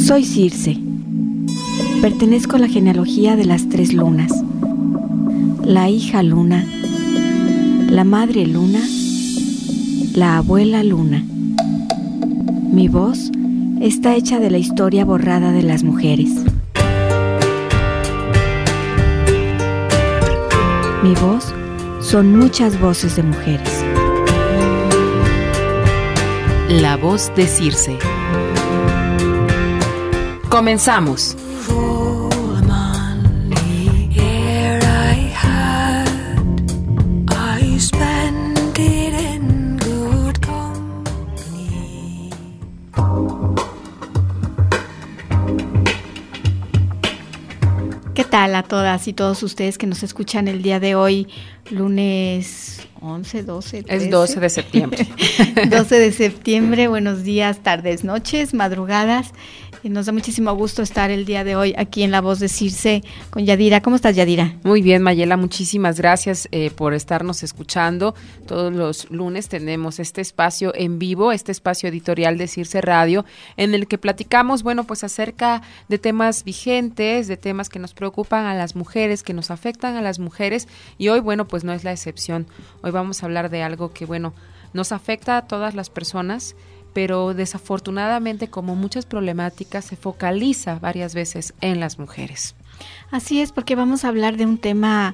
Soy Circe. Pertenezco a la genealogía de las 3 lunas. La hija luna, la madre luna, la abuela luna. Mi voz está hecha de la historia borrada de las mujeres. Mi voz son muchas voces de mujeres. La voz de Circe. Comenzamos. ¿Qué tal a todas y todos ustedes que nos escuchan el día de hoy, lunes 11, 12, 13? Es 12 de septiembre. 12 de septiembre, buenos días, tardes, noches, madrugadas. Nos da muchísimo gusto estar el día de hoy aquí en La Voz de Circe con Yadira. ¿Cómo estás, Yadira? Muy bien, Mayela, muchísimas gracias por estarnos escuchando. Todos los lunes tenemos este espacio en vivo, este espacio editorial de Circe Radio, en el que platicamos, bueno, pues acerca de temas vigentes, de temas que nos preocupan a las mujeres, que nos afectan a las mujeres, y hoy, bueno, pues no es la excepción. Hoy vamos a hablar de algo que, bueno, nos afecta a todas las personas, pero desafortunadamente, como muchas problemáticas, se focaliza varias veces en las mujeres. Así es, porque vamos a hablar de un tema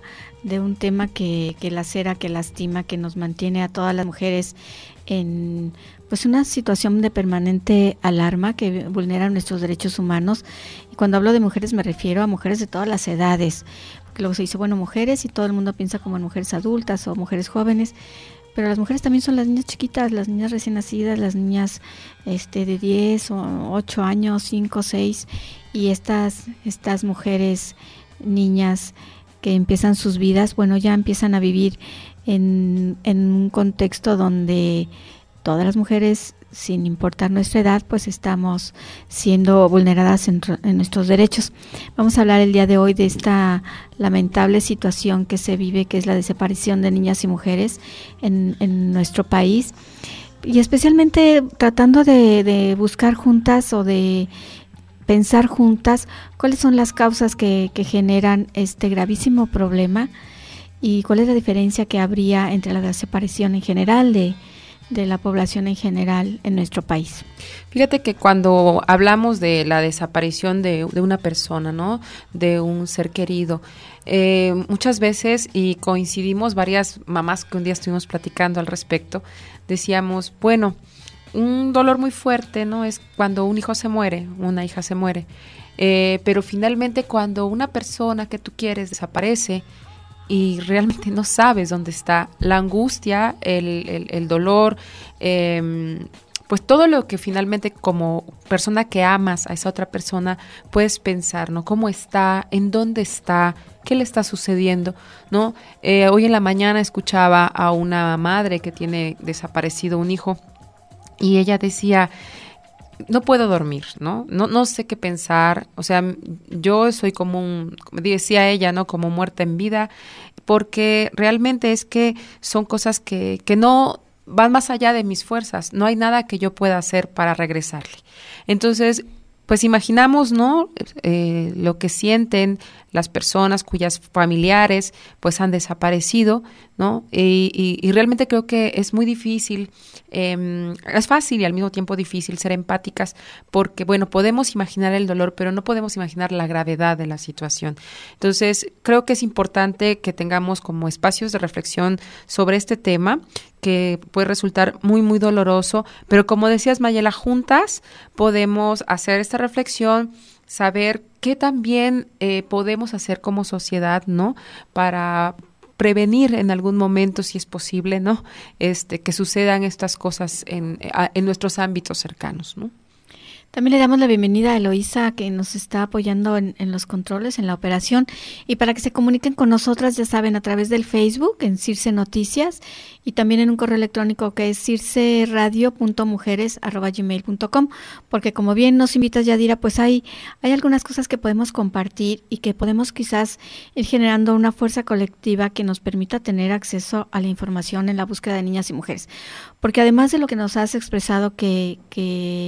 que lacera, que lastima, que nos mantiene a todas las mujeres en pues una situación de permanente alarma que vulnera nuestros derechos humanos. Y cuando hablo de mujeres me refiero a mujeres de todas las edades, porque luego se dice, bueno, mujeres, y todo el mundo piensa como en mujeres adultas o mujeres jóvenes. Pero las mujeres también son las niñas chiquitas, las niñas recién nacidas, las niñas de 10 o 8 años, 5, 6, y estas mujeres, niñas que empiezan sus vidas, bueno, ya empiezan a vivir en un contexto donde todas las mujeres, sin importar nuestra edad, pues estamos siendo vulneradas en nuestros derechos. Vamos a hablar el día de hoy de esta lamentable situación que se vive, que es la desaparición de niñas y mujeres en nuestro país, y especialmente tratando de buscar juntas o de pensar juntas cuáles son las causas que generan este gravísimo problema y cuál es la diferencia que habría entre la desaparición en general de la población en general en nuestro país. Fíjate que cuando hablamos de la desaparición de una persona, ¿no?, de un ser querido, muchas veces, y coincidimos varias mamás que un día estuvimos platicando al respecto, decíamos, bueno, un dolor muy fuerte, ¿no?, es cuando un hijo se muere, una hija se muere, pero finalmente cuando una persona que tú quieres desaparece, y realmente no sabes dónde está, la angustia, el dolor, pues todo lo que finalmente como persona que amas a esa otra persona puedes pensar, ¿no? ¿Cómo está? ¿En dónde está? ¿Qué le está sucediendo? ¿No? Hoy en la mañana escuchaba a una madre que tiene desaparecido un hijo y ella decía, no puedo dormir, ¿no? No sé qué pensar, o sea, yo soy como decía ella, ¿no?, como muerta en vida, porque realmente es que son cosas que no van más allá de mis fuerzas, no hay nada que yo pueda hacer para regresarle. Entonces, pues imaginamos, ¿no?, lo que sienten las personas cuyas familiares pues han desaparecido, ¿no? Y realmente creo que es muy difícil, es fácil y al mismo tiempo difícil ser empáticas porque, bueno, podemos imaginar el dolor, pero no podemos imaginar la gravedad de la situación. Entonces, creo que es importante que tengamos como espacios de reflexión sobre este tema, que puede resultar muy, muy doloroso, pero como decías, Mayela, juntas podemos hacer esta reflexión, saber qué también podemos hacer como sociedad, ¿no?, para prevenir en algún momento, si es posible, ¿no?, que sucedan estas cosas en nuestros ámbitos cercanos, ¿no? También le damos la bienvenida a Eloísa, que nos está apoyando en los controles, en la operación, y para que se comuniquen con nosotras, ya saben, a través del Facebook, en Circe Noticias, y también en un correo electrónico que es circeradio.mujeres@gmail.com, porque como bien nos invitas, Yadira, pues hay algunas cosas que podemos compartir y que podemos quizás ir generando una fuerza colectiva que nos permita tener acceso a la información en la búsqueda de niñas y mujeres. Porque además de lo que nos has expresado que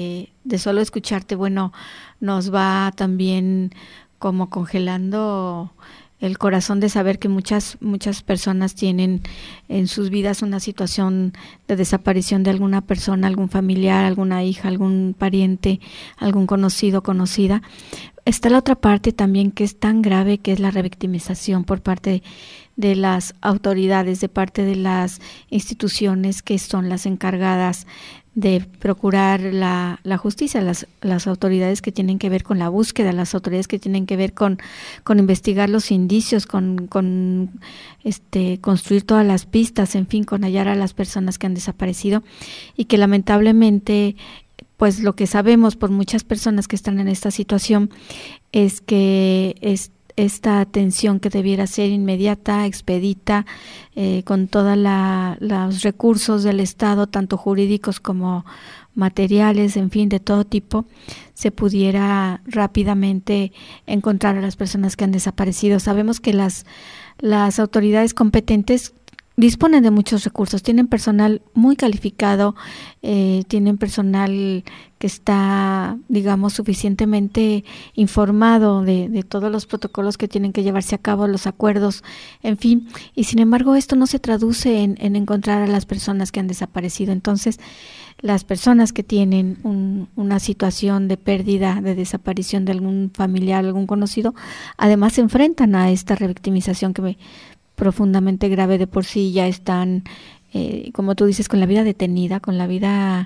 de solo escucharte, bueno, nos va también como congelando el corazón de saber que muchas personas tienen en sus vidas una situación de desaparición de alguna persona, algún familiar, alguna hija, algún pariente, algún conocido, conocida. Está la otra parte también que es tan grave, que es la revictimización por parte de las autoridades, de parte de las instituciones que son las encargadas de procurar la justicia, las autoridades que tienen que ver con la búsqueda, las autoridades que tienen que ver con investigar los indicios, con construir todas las pistas, en fin, con hallar a las personas que han desaparecido, y que lamentablemente, pues lo que sabemos por muchas personas que están en esta situación es que esta atención que debiera ser inmediata, expedita, con todos los recursos del Estado, tanto jurídicos como materiales, en fin, de todo tipo, se pudiera rápidamente encontrar a las personas que han desaparecido. Sabemos que las autoridades competentes disponen de muchos recursos, tienen personal muy calificado, tienen personal que está, digamos, suficientemente informado de todos los protocolos que tienen que llevarse a cabo, los acuerdos, en fin, y sin embargo esto no se traduce en encontrar a las personas que han desaparecido. Entonces, las personas que tienen una situación de pérdida, de desaparición de algún familiar, algún conocido, además se enfrentan a esta revictimización que profundamente grave. De por sí ya están, como tú dices, con la vida detenida, con la vida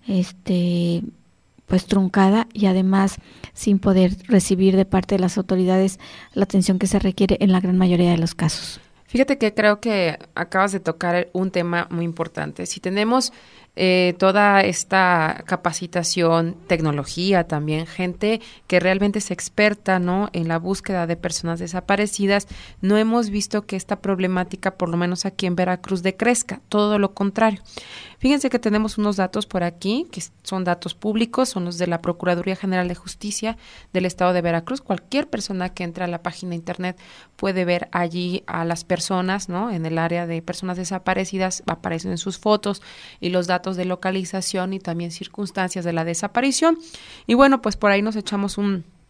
pues truncada, y además sin poder recibir de parte de las autoridades la atención que se requiere en la gran mayoría de los casos. Fíjate que creo que acabas de tocar un tema muy importante. Si tenemos toda esta capacitación, tecnología también, gente que realmente es experta, ¿no?, en la búsqueda de personas desaparecidas, no hemos visto que esta problemática, por lo menos aquí en Veracruz, decrezca, todo lo contrario. Fíjense que tenemos unos datos por aquí, que son datos públicos, son los de la Procuraduría General de Justicia del Estado de Veracruz. Cualquier persona que entre a la página de internet puede ver allí a las personas, ¿no?, en el área de personas desaparecidas, aparecen en sus fotos y los datos de localización y también circunstancias de la desaparición. Y bueno, pues por ahí nos echamos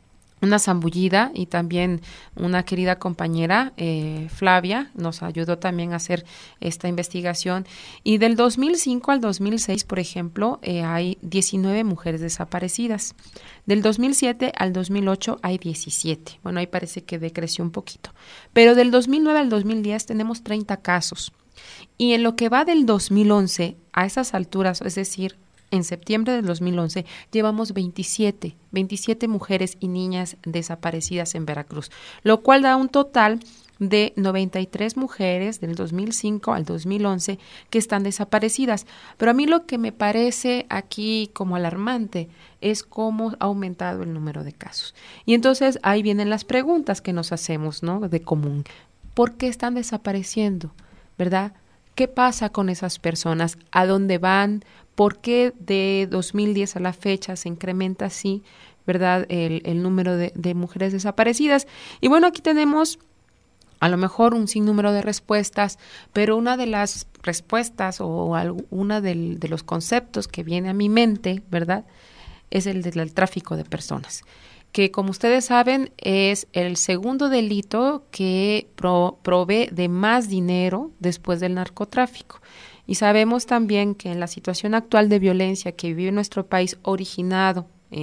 una zambullida, y también una querida compañera, Flavia, nos ayudó también a hacer esta investigación. Y del 2005 al 2006, por ejemplo, hay 19 mujeres desaparecidas. Del 2007 al 2008 hay 17. Bueno, ahí parece que decreció un poquito. Pero del 2009 al 2010 tenemos 30 casos. Y en lo que va del 2011, a esas alturas, es decir, en septiembre del 2011, llevamos 27 mujeres y niñas desaparecidas en Veracruz, lo cual da un total de 93 mujeres del 2005 al 2011 que están desaparecidas. Pero a mí lo que me parece aquí como alarmante es cómo ha aumentado el número de casos. Y entonces ahí vienen las preguntas que nos hacemos, ¿no?, de común. ¿Por qué están desapareciendo? ¿Verdad? ¿Qué pasa con esas personas? ¿A dónde van? ¿Por qué de 2010 a la fecha se incrementa así, verdad, el número de mujeres desaparecidas? Y bueno, aquí tenemos a lo mejor un sinnúmero de respuestas, pero una de las respuestas o una de los conceptos que viene a mi mente, ¿verdad?, es el del tráfico de personas, que como ustedes saben es el segundo delito que provee de más dinero después del narcotráfico. Y sabemos también que en la situación actual de violencia que vive nuestro país, originado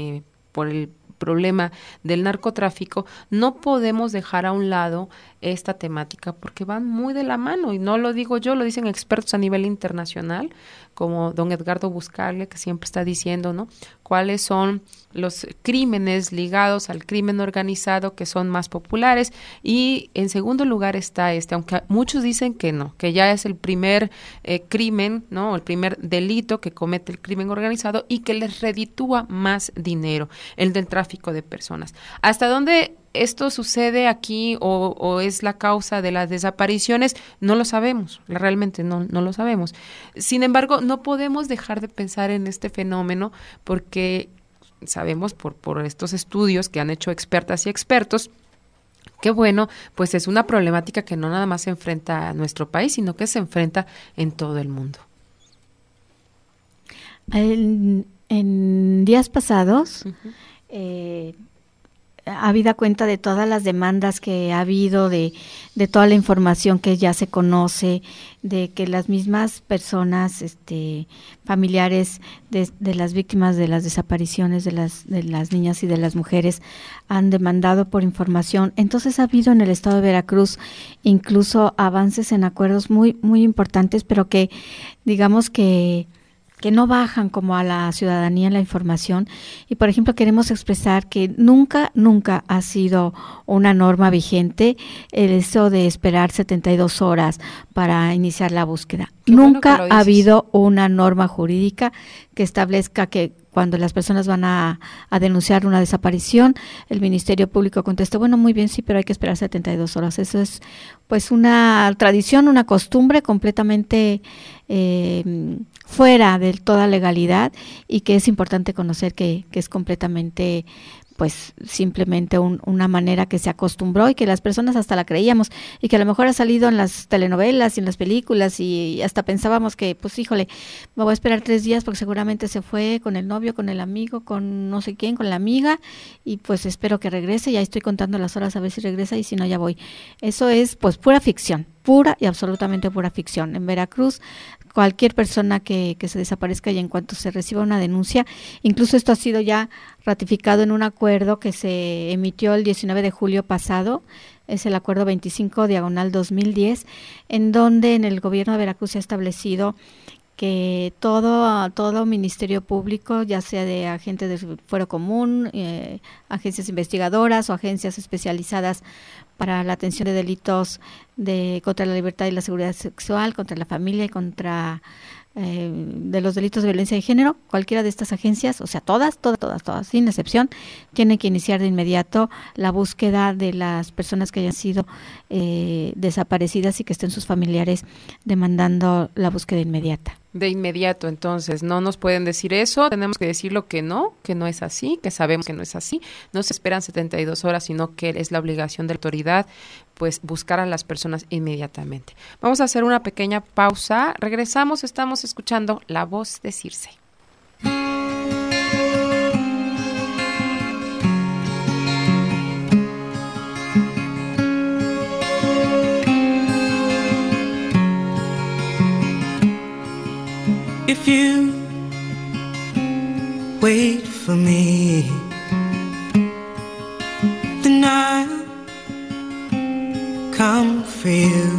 por el problema del narcotráfico, no podemos dejar a un lado esta temática porque van muy de la mano, y no lo digo yo, lo dicen expertos a nivel internacional, como don Edgardo Buscaglia, que siempre está diciendo, ¿no?, cuáles son los crímenes ligados al crimen organizado que son más populares, y en segundo lugar está aunque muchos dicen que no, que ya es el primer crimen, ¿no?, el primer delito que comete el crimen organizado y que les reditúa más dinero, el del tráfico de personas. ¿Hasta dónde esto sucede aquí o es la causa de las desapariciones? No lo sabemos, realmente no lo sabemos. Sin embargo, no podemos dejar de pensar en este fenómeno porque sabemos por estos estudios que han hecho expertas y expertos que, bueno, pues es una problemática que no nada más se enfrenta a nuestro país, sino que se enfrenta en todo el mundo. En En días pasados, Uh-huh. habida cuenta de todas las demandas que ha habido, de toda la información que ya se conoce, de que las mismas personas, familiares de las víctimas de las desapariciones de las niñas y de las mujeres han demandado por información. Entonces ha habido en el estado de Veracruz incluso avances en acuerdos muy, muy importantes, pero que digamos que no bajan como a la ciudadanía la información. Y por ejemplo queremos expresar que nunca ha sido una norma vigente eso de esperar 72 horas para iniciar la búsqueda. Nunca ha habido una norma jurídica que establezca que cuando las personas van a denunciar una desaparición, el Ministerio Público contesta, bueno, muy bien, sí, pero hay que esperar 72 horas. Eso es pues una tradición, una costumbre completamente fuera de toda legalidad, y que es importante conocer que es completamente pues simplemente una manera que se acostumbró y que las personas hasta la creíamos, y que a lo mejor ha salido en las telenovelas y en las películas, y hasta pensábamos que pues híjole, me voy a esperar 3 días porque seguramente se fue con el novio, con el amigo, con no sé quién, con la amiga, y pues espero que regrese, ya estoy contando las horas a ver si regresa, y si no ya voy. Eso es pues pura ficción, pura y absolutamente pura ficción. En Veracruz cualquier persona que se desaparezca, y en cuanto se reciba una denuncia, incluso esto ha sido ya ratificado en un acuerdo que se emitió el 19 de julio pasado, es el acuerdo 25/2010, en donde en el gobierno de Veracruz se ha establecido que todo ministerio público, ya sea de agentes de fuero común, agencias investigadoras o agencias especializadas para la atención de delitos contra la libertad y la seguridad sexual, contra la familia y contra de los delitos de violencia de género, cualquiera de estas agencias, o sea, todas, sin excepción, tienen que iniciar de inmediato la búsqueda de las personas que hayan sido desaparecidas y que estén sus familiares demandando la búsqueda inmediata. De inmediato, entonces, no nos pueden decir eso, tenemos que decirlo que no es así, que sabemos que no es así, no se esperan 72 horas, sino que es la obligación de la autoridad, pues, buscar a las personas inmediatamente. Vamos a hacer una pequeña pausa, regresamos, estamos escuchando La Voz de Circe. If you wait for me, then I'll come for you.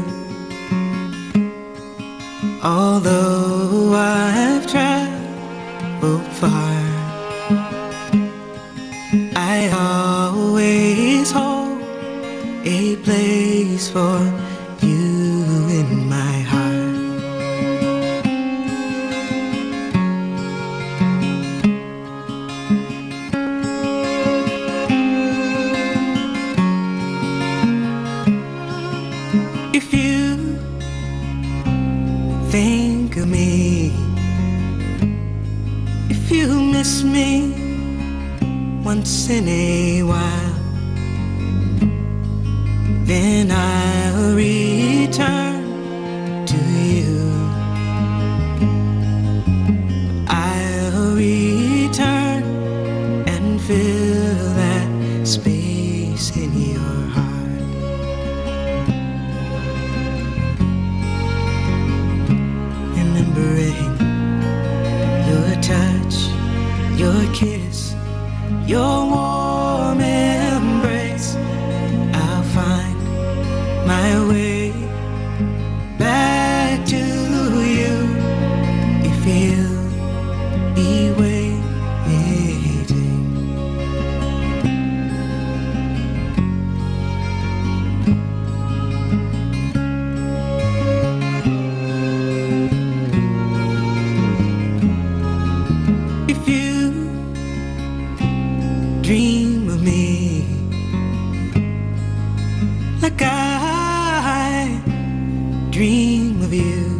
Although I've traveled far, I always hold a place for you in my heart. If you think of me, if you miss me once in a while, then I'll return to you. I'll return and fill that space in your heart. Remembering your touch, your kiss, your warm embrace, I'll find my way back to you if you'll be waiting. If you dream of me like I dream of you,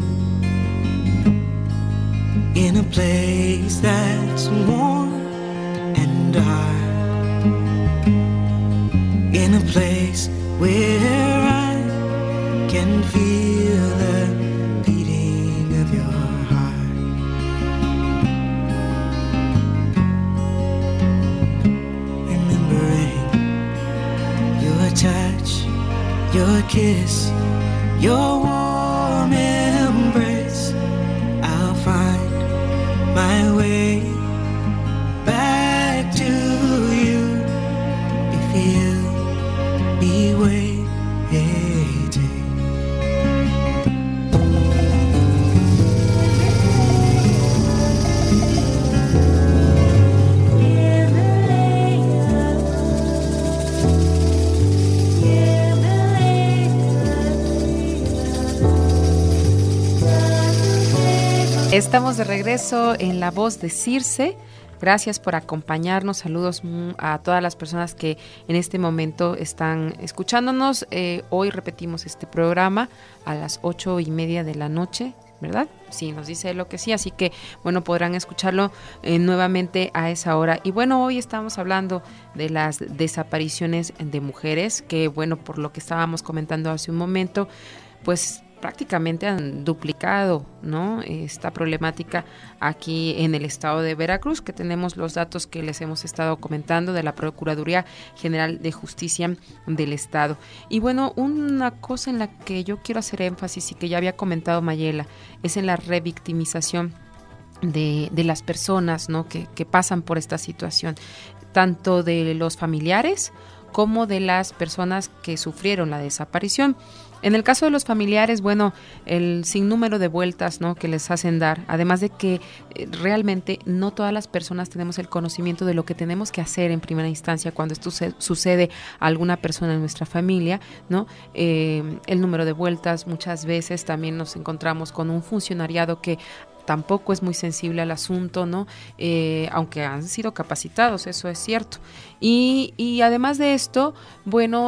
in a place that's warm and dark, in a place where I can feel the beating of your heart. your kiss, your warm embrace. I'll find my way back to you if you'll be waiting. Estamos de regreso en La Voz de Circe. Gracias por acompañarnos. Saludos a todas las personas que en este momento están escuchándonos. Hoy repetimos este programa a las 8:30 de la noche, ¿verdad? Sí, nos dice lo que sí, así que, bueno, podrán escucharlo nuevamente a esa hora. Y bueno, hoy estamos hablando de las desapariciones de mujeres, que bueno, por lo que estábamos comentando hace un momento, pues prácticamente han duplicado, ¿no?, esta problemática aquí en el estado de Veracruz, que tenemos los datos que les hemos estado comentando de la Procuraduría General de Justicia del Estado. Y bueno, una cosa en la que yo quiero hacer énfasis y que ya había comentado Mayela, es en la revictimización de las personas, ¿no?, que pasan por esta situación, tanto de los familiares como de las personas que sufrieron la desaparición. En el caso de los familiares, bueno, el sinnúmero de vueltas, ¿no?, que les hacen dar, además de que realmente no todas las personas tenemos el conocimiento de lo que tenemos que hacer en primera instancia cuando esto sucede a alguna persona en nuestra familia, ¿no? El número de vueltas, muchas veces también nos encontramos con un funcionariado que tampoco es muy sensible al asunto, ¿no? Aunque han sido capacitados, eso es cierto. Y además de esto, bueno,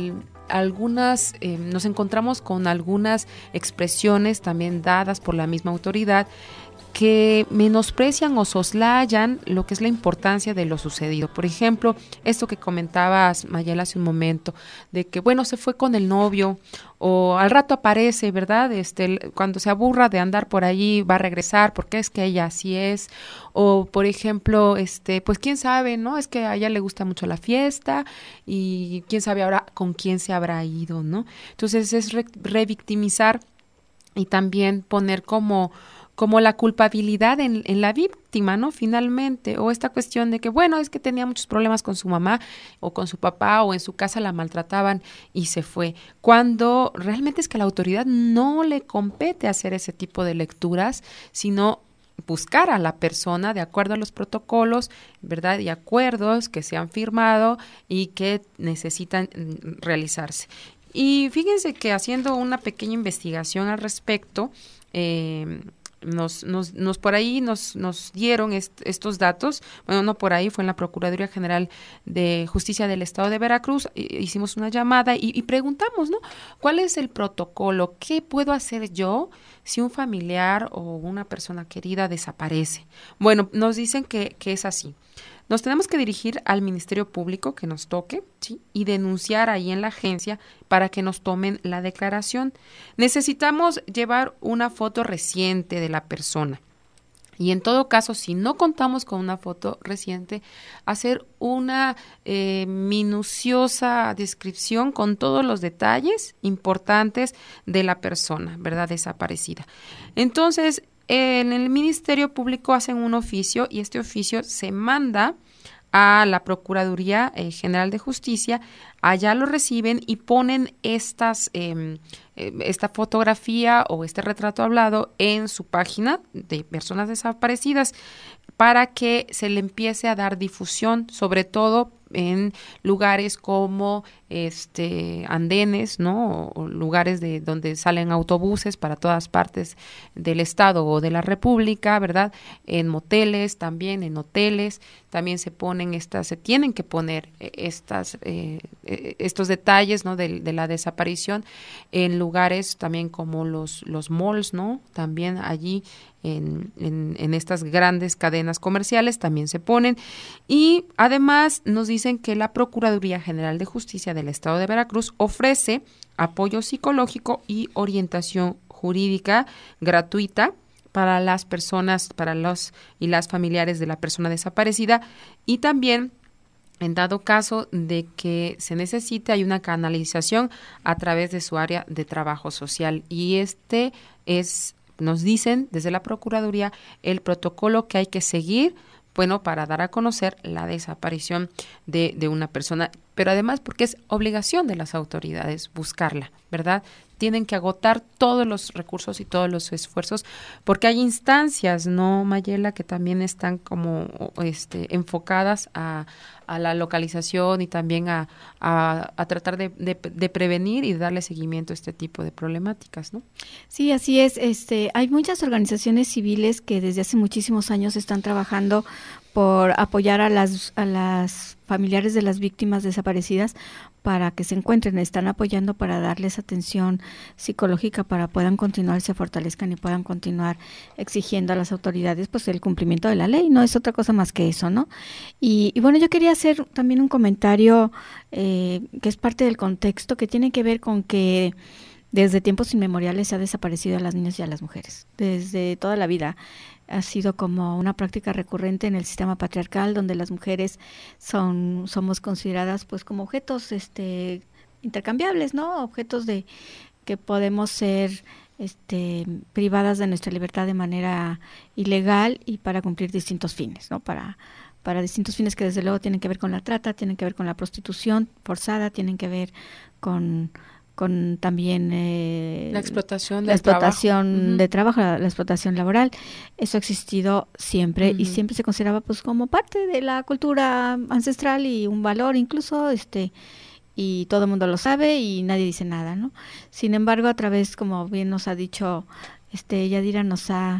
nos encontramos con algunas expresiones también dadas por la misma autoridad que menosprecian o soslayan lo que es la importancia de lo sucedido. Por ejemplo, esto que comentabas, Mayela, hace un momento, de que, bueno, se fue con el novio, o al rato aparece, ¿verdad? Cuando se aburra de andar por allí, va a regresar, porque es que ella así es. O, por ejemplo, pues quién sabe, ¿no? Es que a ella le gusta mucho la fiesta, y quién sabe ahora con quién se habrá ido, ¿no? Entonces es revictimizar y también poner como la culpabilidad en la víctima, ¿no? Finalmente, o esta cuestión de que, bueno, es que tenía muchos problemas con su mamá o con su papá, o en su casa la maltrataban y se fue, cuando realmente es que a la autoridad no le compete hacer ese tipo de lecturas, sino buscar a la persona de acuerdo a los protocolos, ¿verdad?, y acuerdos que se han firmado y que necesitan realizarse. Y fíjense que haciendo una pequeña investigación al respecto, nos por ahí nos dieron estos datos. Bueno, no por ahí, fue en la Procuraduría General de Justicia del Estado de Veracruz. Hicimos una llamada y preguntamos, ¿no?, ¿cuál es el protocolo? ¿Qué puedo hacer yo si un familiar o una persona querida desaparece? Bueno, nos dicen que es así. Nos tenemos que dirigir al Ministerio Público que nos toque, ¿sí?, y denunciar ahí en la agencia para que nos tomen la declaración. Necesitamos llevar una foto reciente de la persona. Y en todo caso, si no contamos con una foto reciente, hacer una minuciosa descripción con todos los detalles importantes de la persona, ¿verdad?, desaparecida. Entonces, en el Ministerio Público hacen un oficio y este oficio se manda a la Procuraduría General de Justicia. Allá lo reciben y ponen esta fotografía o este retrato hablado en su página de personas desaparecidas para que se le empiece a dar difusión, sobre todo en lugares como andenes, ¿no?, o lugares de donde salen autobuses para todas partes del estado o de la república, ¿verdad?, en moteles también, en hoteles, también se tienen que poner estos detalles, ¿no?, de la desaparición en lugares también como los malls, ¿no?, también allí en estas grandes cadenas comerciales también se ponen. Y además nos dicen que la Procuraduría General de Justicia del Estado de Veracruz ofrece apoyo psicológico y orientación jurídica gratuita para las personas, para los y las familiares de la persona desaparecida, y también En dado caso de que se necesite, hay una canalización a través de su área de trabajo social, y nos dicen desde la Procuraduría el protocolo que hay que seguir, bueno, para dar a conocer la desaparición de una persona, pero además porque es obligación de las autoridades buscarla, ¿verdad? Tienen que agotar todos los recursos y todos los esfuerzos, porque hay instancias, ¿no, Mayela?, que también están como enfocadas a la localización y también a tratar de prevenir y darle seguimiento a este tipo de problemáticas, ¿no? Sí, así es. Hay muchas organizaciones civiles que desde hace muchísimos años están trabajando por apoyar a las familiares de las víctimas desaparecidas para que se encuentren, están apoyando para darles atención psicológica para puedan continuar, se fortalezcan y puedan continuar exigiendo a las autoridades pues el cumplimiento de la ley, no es otra cosa más que eso, ¿no? Y bueno, yo quería hacer también un comentario que es parte del contexto, que tiene que ver con que desde tiempos inmemoriales se ha desaparecido a las niñas y a las mujeres, desde toda la vida. Ha sido como una práctica recurrente en el sistema patriarcal, donde las mujeres somos consideradas pues como objetos intercambiables, ¿no? Objetos que podemos ser privadas de nuestra libertad de manera ilegal y para cumplir distintos fines, ¿no? Para distintos fines que desde luego tienen que ver con la trata, tienen que ver con la prostitución forzada, tienen que ver con también la explotación de trabajo, la explotación laboral. Eso ha existido siempre y siempre se consideraba pues como parte de la cultura ancestral y un valor incluso, y todo el mundo lo sabe y nadie dice nada, ¿no? Sin embargo, a través, como bien nos ha dicho Yadira, nos ha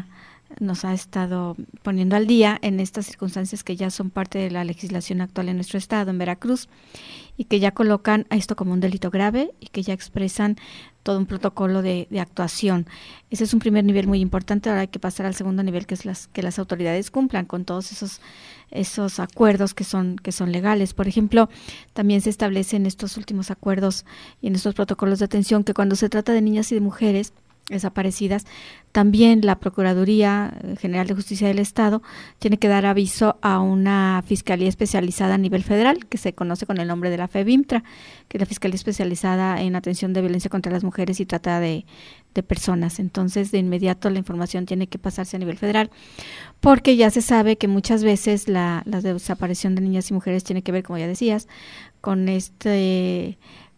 estado poniendo al día en estas circunstancias que ya son parte de la legislación actual en nuestro estado, en Veracruz, y que ya colocan a esto como un delito grave y que ya expresan todo un protocolo de actuación. Ese es un primer nivel muy importante. Ahora hay que pasar al segundo nivel, que es que las autoridades cumplan con todos esos acuerdos que son legales. Por ejemplo, también se establece en estos últimos acuerdos y en estos protocolos de atención que cuando se trata de niñas y de mujeres desaparecidas, también la Procuraduría General de Justicia del Estado tiene que dar aviso a una fiscalía especializada a nivel federal, que se conoce con el nombre de la FEBIMTRA, que es la Fiscalía Especializada en Atención de Violencia contra las Mujeres y Trata de Personas. Entonces, de inmediato la información tiene que pasarse a nivel federal, porque ya se sabe que muchas veces la desaparición de niñas y mujeres tiene que ver, como ya decías, con este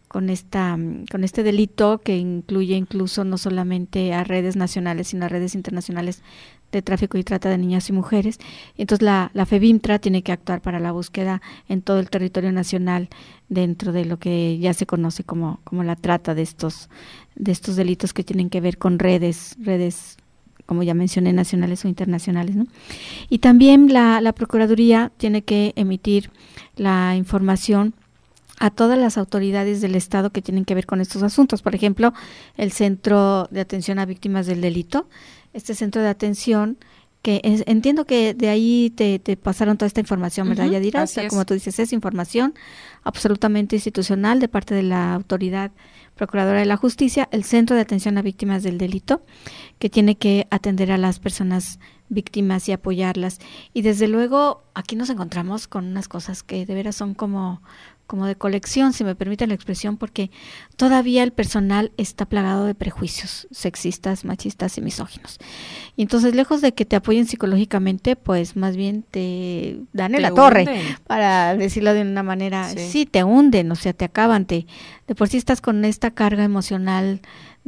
delito que incluye incluso no solamente a redes nacionales, sino a redes internacionales de tráfico y trata de niñas y mujeres. Entonces la FEBIMTRA tiene que actuar para la búsqueda en todo el territorio nacional dentro de lo que ya se conoce como la trata de estos delitos que tienen que ver con redes, como ya mencioné, nacionales o internacionales, ¿no? Y también la Procuraduría tiene que emitir la información a todas las autoridades del Estado que tienen que ver con estos asuntos. Por ejemplo, el Centro de Atención a Víctimas del Delito, este centro de atención que entiendo que de ahí te pasaron toda esta información, ¿verdad, Yadira? O sea, como tú dices, es información absolutamente institucional de parte de la Autoridad Procuradora de la Justicia, el Centro de Atención a Víctimas del Delito, que tiene que atender a las personas víctimas y apoyarlas. Y desde luego, aquí nos encontramos con unas cosas que de veras son como de colección, si me permiten la expresión, porque todavía el personal está plagado de prejuicios sexistas, machistas y misóginos. Y entonces, lejos de que te apoyen psicológicamente, pues más bien te dan en la torre, para decirlo de una manera, sí, te hunden, o sea, te acaban, de por sí estás con esta carga emocional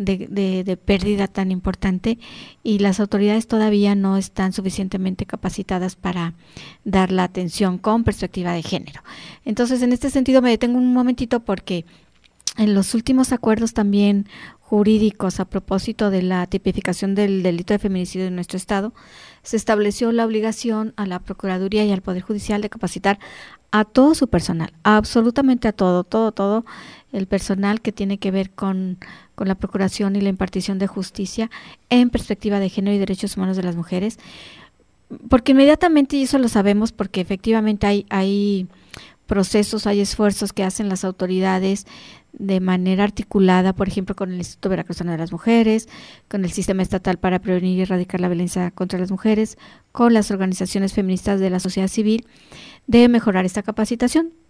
de pérdida tan importante, y las autoridades todavía no están suficientemente capacitadas para dar la atención con perspectiva de género. Entonces, en este sentido me detengo un momentito, porque en los últimos acuerdos también jurídicos a propósito de la tipificación del delito de feminicidio en nuestro estado, se estableció la obligación a la Procuraduría y al Poder Judicial de capacitar a todo su personal, absolutamente a todo el personal que tiene que ver con la procuración y la impartición de justicia en perspectiva de género y derechos humanos de las mujeres, porque inmediatamente, y eso lo sabemos porque efectivamente hay procesos, hay esfuerzos que hacen las autoridades de manera articulada, por ejemplo, con el Instituto Veracruzano de las Mujeres, con el Sistema Estatal para Prevenir y Erradicar la Violencia contra las Mujeres, con las organizaciones feministas de la sociedad civil, de mejorar esta capacitación.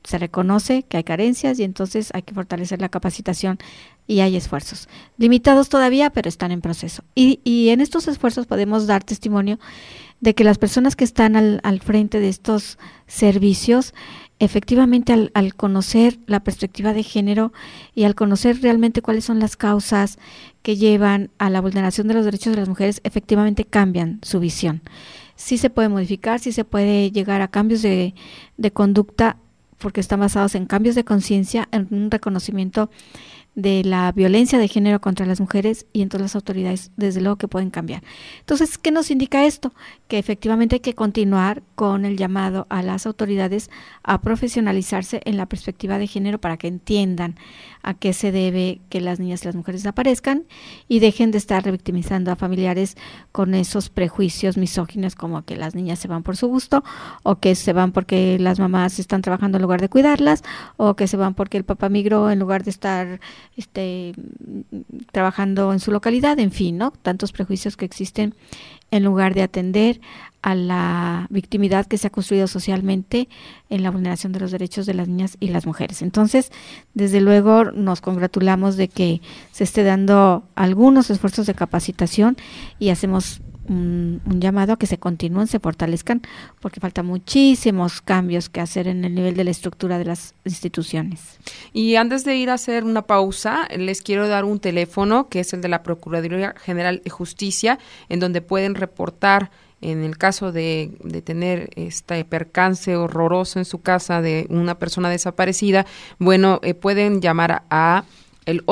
se reconoce que hay carencias y entonces hay que fortalecer la capacitación y hay esfuerzos. Limitados todavía, pero están en proceso. Y en estos esfuerzos podemos dar testimonio de que las personas que están al frente de estos servicios, efectivamente al conocer la perspectiva de género y al conocer realmente cuáles son las causas que llevan a la vulneración de los derechos de las mujeres, efectivamente cambian su visión. Sí se puede modificar, sí se puede llegar a cambios de conducta, porque están basados en cambios de conciencia, en un reconocimiento de la violencia de género contra las mujeres, y entonces las autoridades desde luego que pueden cambiar. Entonces, ¿qué nos indica esto? Que efectivamente hay que continuar con el llamado a las autoridades a profesionalizarse en la perspectiva de género para que entiendan a qué se debe que las niñas y las mujeres desaparezcan y dejen de estar revictimizando a familiares con esos prejuicios misóginos como que las niñas se van por su gusto, o que se van porque las mamás están trabajando en lugar de cuidarlas, o que se van porque el papá migró en lugar de estar trabajando en su localidad, en fin, ¿no? Tantos prejuicios que existen en lugar de atender a la victimidad que se ha construido socialmente en la vulneración de los derechos de las niñas y las mujeres. Entonces, desde luego nos congratulamos de que se esté dando algunos esfuerzos de capacitación y hacemos un llamado a que se continúen, se fortalezcan, porque falta muchísimos cambios que hacer en el nivel de la estructura de las instituciones. Y antes de ir a hacer una pausa, les quiero dar un teléfono que es el de la Procuraduría General de Justicia, en donde pueden reportar en el caso de tener este percance horroroso en su casa de una persona desaparecida. Bueno, pueden llamar a el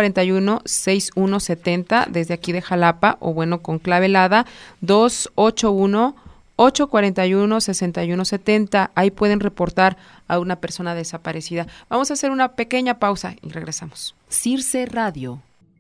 841-6170 desde aquí de Jalapa, o bueno, con clave helada 281-841-6170. Ahí pueden reportar a una persona desaparecida. Vamos a hacer una pequeña pausa y regresamos. Circe Radio.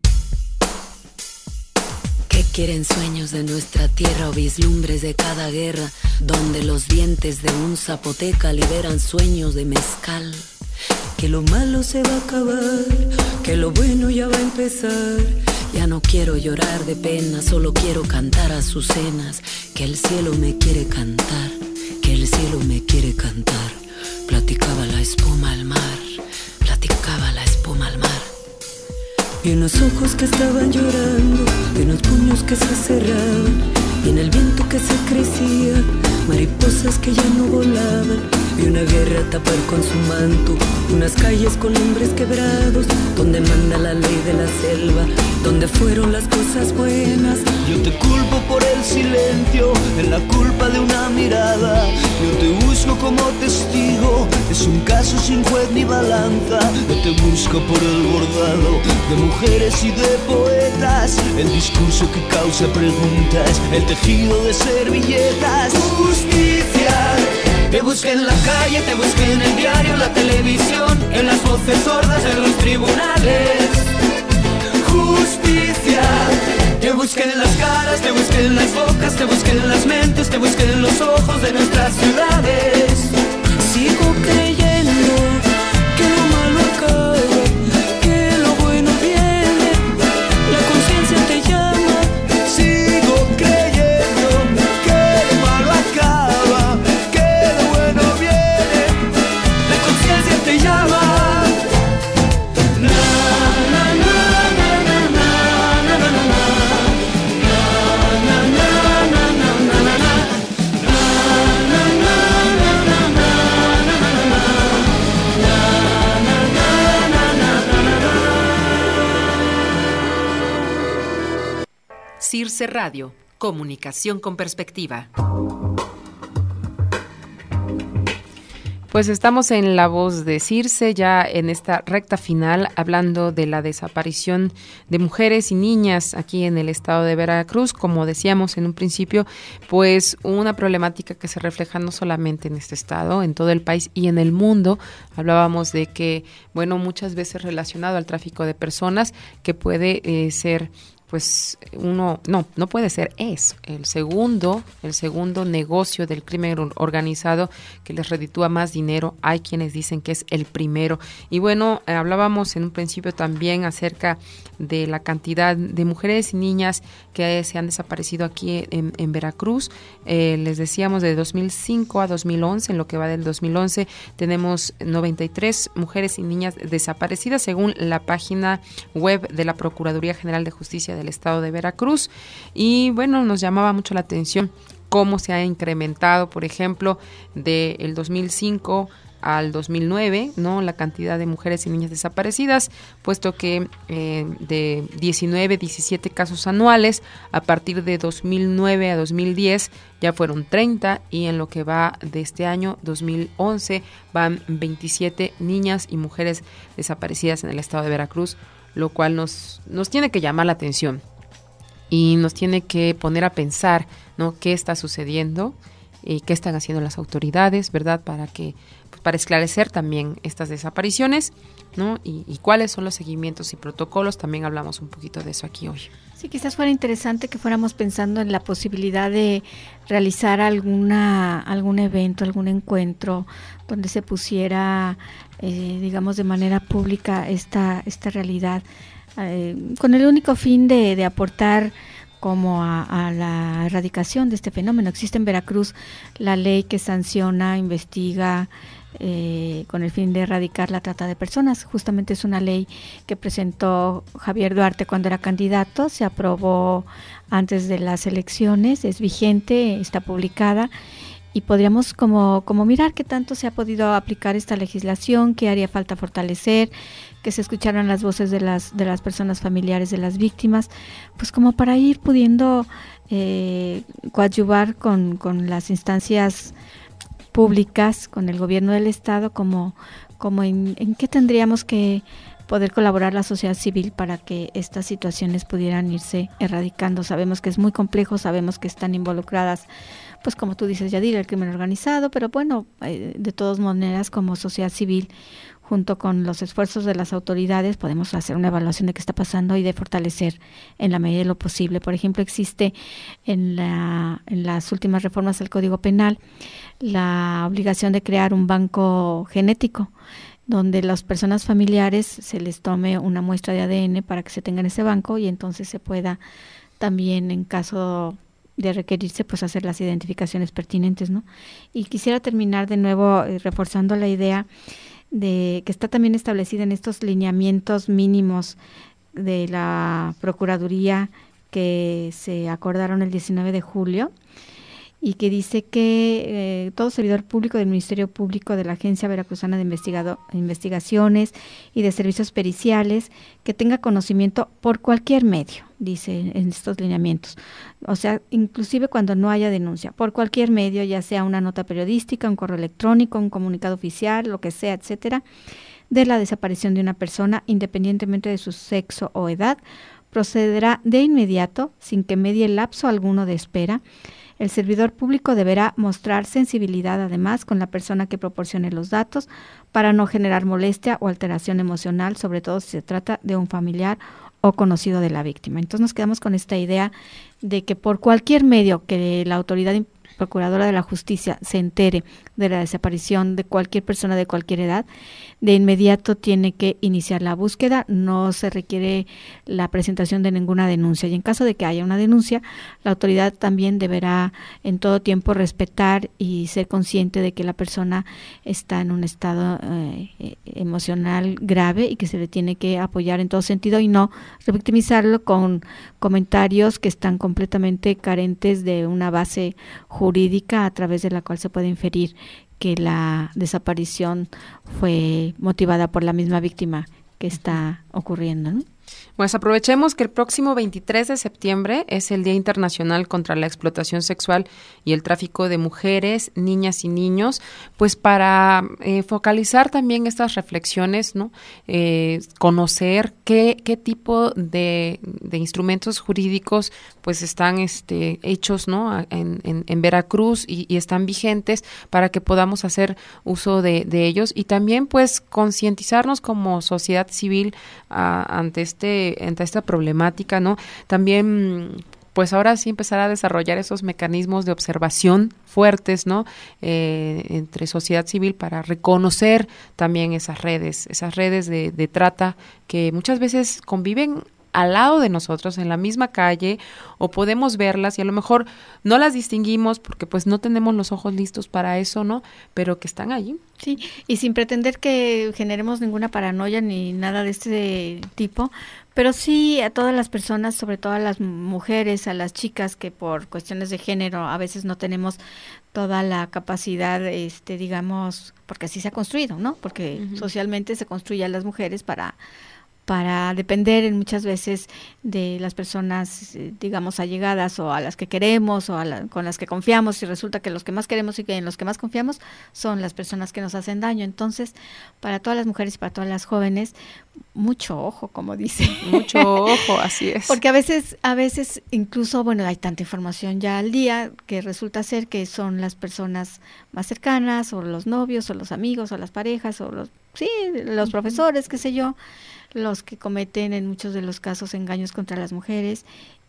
¿Qué quieren sueños de nuestra tierra o vislumbres de cada guerra, donde los dientes de un zapoteca liberan sueños de mezcal? Que lo malo se va a acabar, que lo bueno ya va a empezar. Ya no quiero llorar de pena, solo quiero cantar azucenas. Que el cielo me quiere cantar, que el cielo me quiere cantar. Platicaba la espuma al mar, platicaba la espuma al mar. Y unos ojos que estaban llorando, y unos puños que se cerraban, y en el viento que se crecía, mariposas que ya no volaban, y una guerra a tapar con su manto, unas calles con hombres quebrados, donde manda la ley de la selva, donde fueron las cosas buenas. Yo te culpo por el silencio, en la culpa de una mirada. Yo te busco como testigo, es un caso sin juez ni balanza. Yo te busco por el bordado de mujeres y de poetas, el discurso que causa preguntas, el tejido de servilletas. Justicia, te busqué en la calle, te busqué en el diario, la televisión, en las voces sordas, en los tribunales. Justicia, te busqué en las caras, te busqué en las bocas, te busqué en las mentes, te busqué en los ojos de nuestras ciudades. Sigo creyendo que lo malo acaba, que lo bueno viene, la conciencia te llama. Sigo creyendo que lo malo acaba, que lo bueno viene, La conciencia te llama. Circe Radio, comunicación con perspectiva. Pues estamos en La Voz de Circe, ya en esta recta final, hablando de la desaparición de mujeres y niñas aquí en el estado de Veracruz. Como decíamos en un principio, pues una problemática que se refleja no solamente en este estado, en todo el país y en el mundo. Hablábamos de que, bueno, muchas veces relacionado al tráfico de personas, que puede ser pues no puede ser, es el segundo negocio del crimen organizado que les reditúa más dinero. Hay quienes dicen que es el primero. Y bueno, hablábamos en un principio también acerca de la cantidad de mujeres y niñas que se han desaparecido aquí en Veracruz. Les decíamos de 2005 a 2011, en lo que va del 2011 tenemos 93 mujeres y niñas desaparecidas según la página web de la Procuraduría General de Justicia del Estado de Veracruz. Y bueno, nos llamaba mucho la atención cómo se ha incrementado, por ejemplo, del 2005 al 2009, ¿no?, la cantidad de mujeres y niñas desaparecidas, puesto que de 17 casos anuales, a partir de 2009 a 2010 ya fueron 30, y en lo que va de este año, 2011, van 27 niñas y mujeres desaparecidas en el estado de Veracruz, lo cual nos tiene que llamar la atención y nos tiene que poner a pensar, ¿no?, qué está sucediendo y qué están haciendo las autoridades, ¿verdad?, para esclarecer también estas desapariciones, ¿no?, y cuáles son los seguimientos y protocolos. También hablamos un poquito de eso aquí hoy. Sí, quizás fuera interesante que fuéramos pensando en la posibilidad de realizar algún evento, algún encuentro donde se pusiera, digamos, de manera pública esta realidad, con el único fin de aportar como a la erradicación de este fenómeno. Existe en Veracruz la ley que sanciona, investiga, con el fin de erradicar la trata de personas. Justamente es una ley que presentó Javier Duarte cuando era candidato, se aprobó antes de las elecciones, es vigente, está publicada, y podríamos como mirar qué tanto se ha podido aplicar esta legislación, qué haría falta fortalecer, que se escucharan las voces de las personas familiares de las víctimas, pues como para ir pudiendo coadyuvar con las instancias públicas, con el gobierno del estado, como en qué tendríamos que poder colaborar la sociedad civil para que estas situaciones pudieran irse erradicando. Sabemos que es muy complejo, sabemos que están involucradas, pues como tú dices, Yadir, el crimen organizado, pero bueno, de todas maneras, como sociedad civil, junto con los esfuerzos de las autoridades, podemos hacer una evaluación de qué está pasando y de fortalecer en la medida de lo posible. Por ejemplo, existe en las últimas reformas al Código Penal la obligación de crear un banco genético, donde las personas familiares se les tome una muestra de ADN para que se tenga en ese banco, y entonces se pueda también, en caso de requerirse, pues hacer las identificaciones pertinentes, ¿no? Y quisiera terminar de nuevo reforzando la idea de que está también establecida en estos lineamientos mínimos de la Procuraduría que se acordaron el 19 de julio, y que dice que todo servidor público del Ministerio Público, de la Agencia Veracruzana de Investigaciones y de Servicios Periciales, que tenga conocimiento por cualquier medio, dice en estos lineamientos, o sea, inclusive cuando no haya denuncia, por cualquier medio, ya sea una nota periodística, un correo electrónico, un comunicado oficial, lo que sea, etcétera, de la desaparición de una persona, independientemente de su sexo o edad, procederá de inmediato, sin que medie lapso alguno de espera. El servidor público deberá mostrar sensibilidad, además, con la persona que proporcione los datos, para no generar molestia o alteración emocional, sobre todo si se trata de un familiar o conocido de la víctima. Entonces nos quedamos con esta idea de que por cualquier medio que la autoridad procuradora de la justicia se entere de la desaparición de cualquier persona de cualquier edad, de inmediato tiene que iniciar la búsqueda, no se requiere la presentación de ninguna denuncia, y en caso de que haya una denuncia, la autoridad también deberá en todo tiempo respetar y ser consciente de que la persona está en un estado emocional grave y que se le tiene que apoyar en todo sentido y no revictimizarlo con comentarios que están completamente carentes de una base jurídica a través de la cual se puede inferir que la desaparición fue motivada por la misma víctima que está ocurriendo, ¿no? Pues aprovechemos que el próximo 23 de septiembre es el Día Internacional contra la Explotación Sexual y el Tráfico de Mujeres, Niñas y Niños, pues para focalizar también estas reflexiones, ¿no? Conocer qué tipo de instrumentos jurídicos pues están hechos, ¿no? en Veracruz y están vigentes para que podamos hacer uso de ellos, y también pues concientizarnos como sociedad civil ante esta problemática, ¿no? También pues ahora sí empezar a desarrollar esos mecanismos de observación fuertes, ¿no? Entre sociedad civil para reconocer también esas redes de trata que muchas veces conviven al lado de nosotros, en la misma calle, o podemos verlas y a lo mejor no las distinguimos porque pues no tenemos los ojos listos para eso, ¿no? Pero que están allí. Sí, y sin pretender que generemos ninguna paranoia ni nada de este tipo, pero sí a todas las personas, sobre todo a las mujeres, a las chicas que por cuestiones de género a veces no tenemos toda la capacidad, digamos, porque así se ha construido, ¿no? Porque socialmente se construye a las mujeres para depender en muchas veces de las personas, digamos, allegadas o a las que queremos o con las que confiamos, y resulta que los que más queremos y que en los que más confiamos son las personas que nos hacen daño. Entonces, para todas las mujeres y para todas las jóvenes, mucho ojo, como dice. Mucho ojo, así es. Porque a veces incluso, bueno, hay tanta información ya al día que resulta ser que son las personas más cercanas, o los novios, o los amigos, o las parejas, o los profesores, qué sé yo, los que cometen en muchos de los casos engaños contra las mujeres,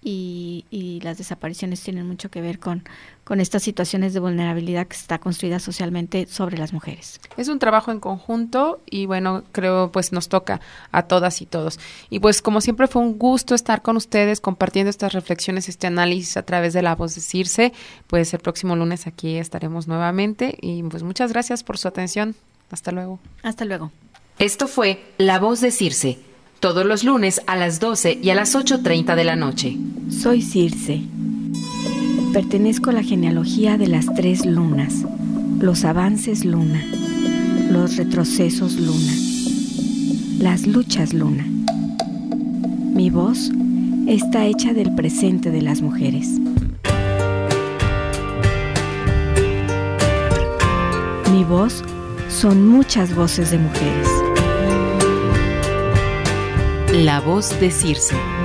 y las desapariciones tienen mucho que ver con estas situaciones de vulnerabilidad que está construida socialmente sobre las mujeres. Es un trabajo en conjunto y bueno, creo pues nos toca a todas y todos. Y pues como siempre fue un gusto estar con ustedes compartiendo estas reflexiones, este análisis a través de La Voz de Circe. Pues el próximo lunes aquí estaremos nuevamente y pues muchas gracias por su atención. Hasta luego. Hasta luego. Esto fue La Voz de Circe, todos los lunes a las 12 y a las 8:30 de la noche. Soy Circe. Pertenezco a la genealogía de las 3 lunas, los avances luna, los retrocesos luna, las luchas luna. Mi voz está hecha del presente de las mujeres. Mi voz son muchas voces de mujeres. La Voz de Circe.